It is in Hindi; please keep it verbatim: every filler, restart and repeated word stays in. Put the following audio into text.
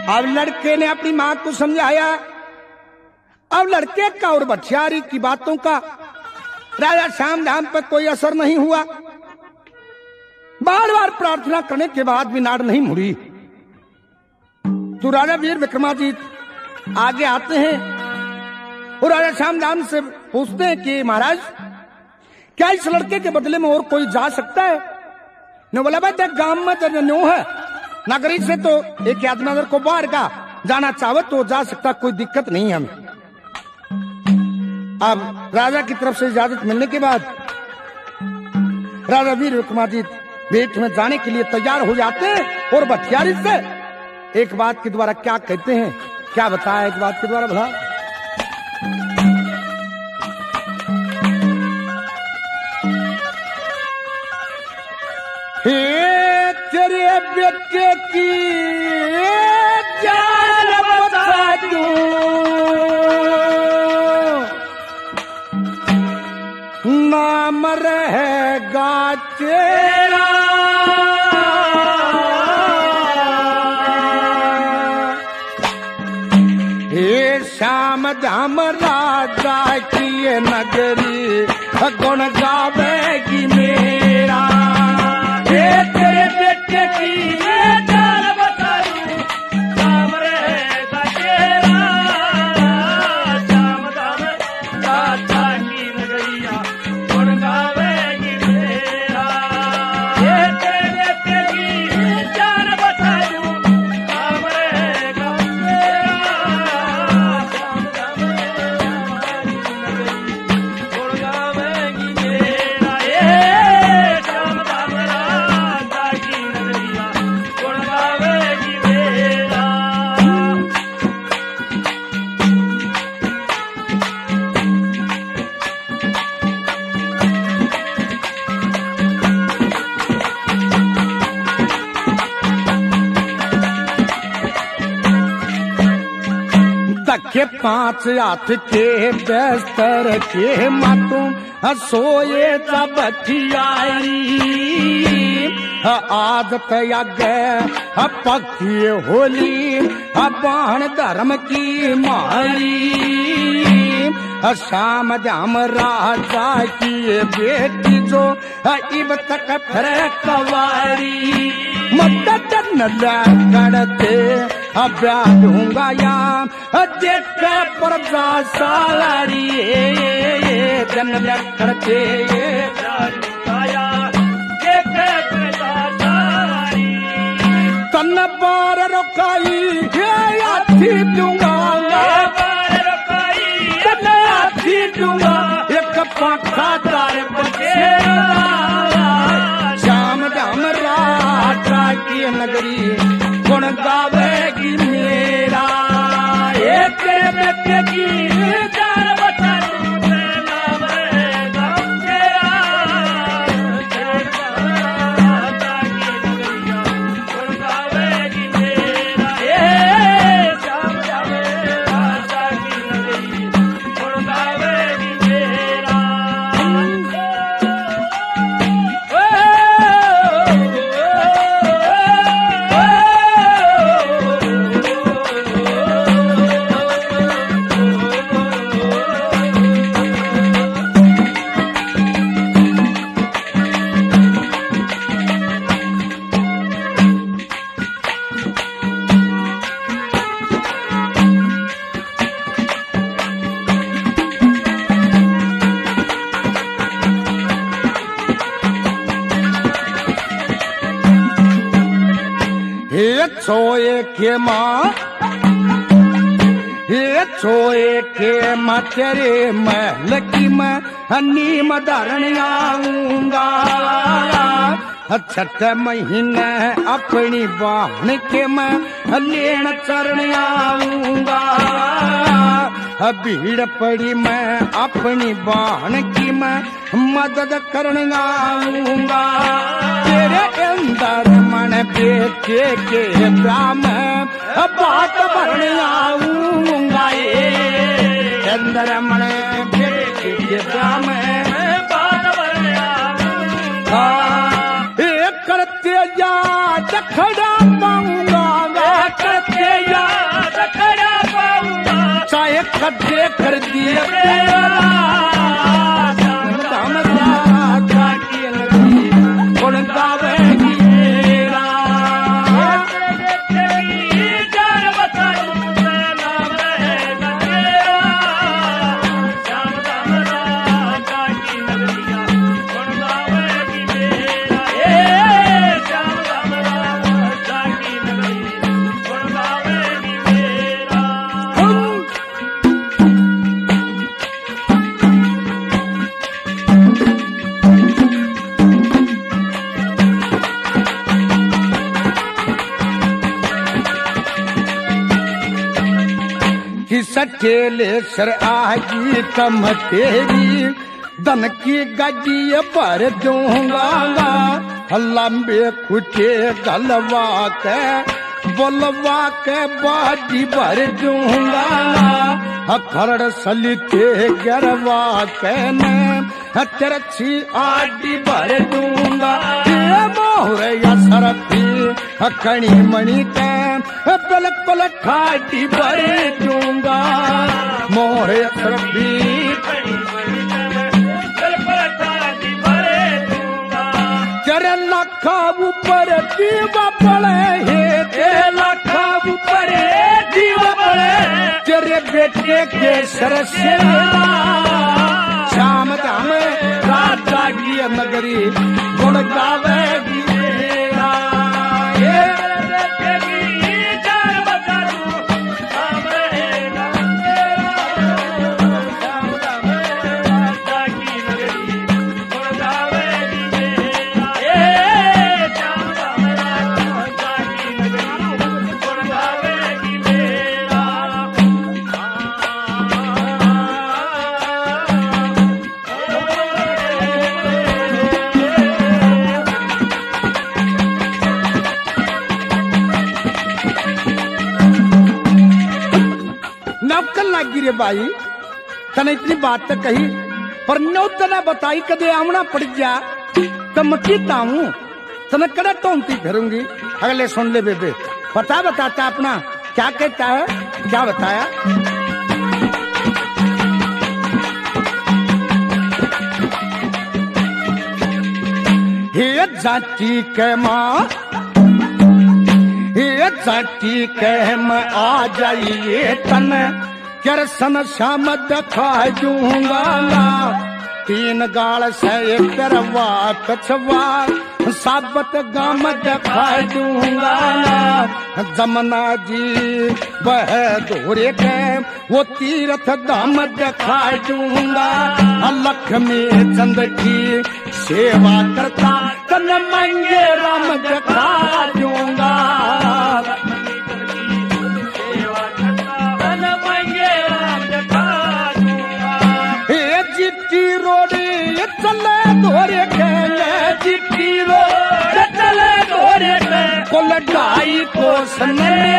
अब लड़के ने अपनी मां को समझाया। अब लड़के का और बछियारी की बातों का राजा श्याम धाम पर कोई असर नहीं हुआ। बार बार प्रार्थना करने के बाद भी नाड़ नहीं मुड़ी। तो राजा वीर विक्रमादित्य आगे आते हैं और राजा श्याम धाम से पूछते हैं कि महाराज क्या इस लड़के के बदले में और कोई जा सकता है? ने बोला भाई देख गांव में तो न्यू है, नगरी से तो एक आदमी अगर को बाहर का जाना चाहे तो जा सकता, कोई दिक्कत नहीं है हमें। अब राजा की तरफ से इजाजत मिलने के बाद राजा वीर विक्रमादित्य भेंट में जाने के लिए तैयार हो जाते हैं और बठियारी से एक बात के द्वारा क्या कहते हैं, क्या बताया एक बात के द्वारा बता। हे तेरे बेटे की जान बता दूं, नाम रहेगा तेरा हे श्याम धाम राजा की ये नगरी गुण गावेगी मेरा। हे तेरे बेटे की जान बता दूं, नाम रहेगा तेरा, श्याम धाम राजा की नगरिया गुण गावेगी मेरा। हे तेरे बेटे की जान बता दूं, नाम रहेगा तेरा, श्याम धाम राजा की नगरिया गुण गावेगी मेरा। हे श्याम धाम राजा की नगरिया गुण गावेगी मेरा। तके पांच हाथ के बिस्तर के मातू सोए बठियारी, आदत आगे पक्की होली बाण धर्म की मारी। श्याम धाम राजा की बेटी जो इब तक फिर कवारी, मदद न करते ब्याह दूंगा याम देख प्रजा सालारी, जन करते तन बार रोकाई हाथी दूंगा, तन हाथी दूंगा एक पाखा तार बचेरा। श्याम धाम राजा की नगरी गुण गावेगी मेरा। ये तेरे बेटे की जान बता दूं, नाम रहेगा तेरा, राजा की नगरिया गुण गावेगी मेरा। ये श्याम धाम राजा की नगरी गुण गावेगी मेरा। हे छोए के माँ, हे छोए के माँ तेरे महल की मैं नीम धरण आऊंगा। छठ महीने अपनी बहन के मैं लेन चरण आऊंगा। भीड़ पड़ी मैं अपनी बहन की मैं मदद करने आऊंगा। तेरे अंदर मन बेटे के राम बात भरने आऊंगा। अंदर मन बेटे के राम बात भरने आऊंगा। एक करते याद खड़ा पाऊंगा, करते याद देख देख कर दिए श्याम धाम राजा की नगरी गुण गावेगी मेरा सकेले सर आगी कम तेरी धन की गड्डी भर दूंगा लंबे खुटे गलवा के बोलवा के बाडी भर दूंगा खरड़ सलिते गरवा के ने तिरछी आडी भर दूंगा मोहरया सरफी कणी मणि के पलक पलक खाटी भर दूंगा मोहरे सरफी तेरे लाखा ऊपर दीवा पड़े हे तेरे लाखा ऊपर दीवा पड़े तेरे बेटे के सर से श्याम धाम राजा की नगरी गुण गावेगी मेरा गिरे बाई तने इतनी बात तो कही पर नौ तना बताई कदे आमना पड़ गया तो मक्की ताऊं तने कदे टोंती फिरूंगी अगले सुन ले बेबे पता बताता अपना क्या कहता है क्या बताया हे जाती के माँ हे जाती के मैं आ जाइए तन करसन श्याम दिखा दूंगा तीन गाल से करवा कछवा साबत गाम दिखा दूंगा जमुना जी बह धोरे के वो तीर्थ धाम दिखा दूंगा लक्ष्मी चंद की सेवा करता तन मंगे राम दिखा दूंगा चिट्टी रोडी चले धोरे के चिट्टी रोड चले धोरे के को लड़ाई को सने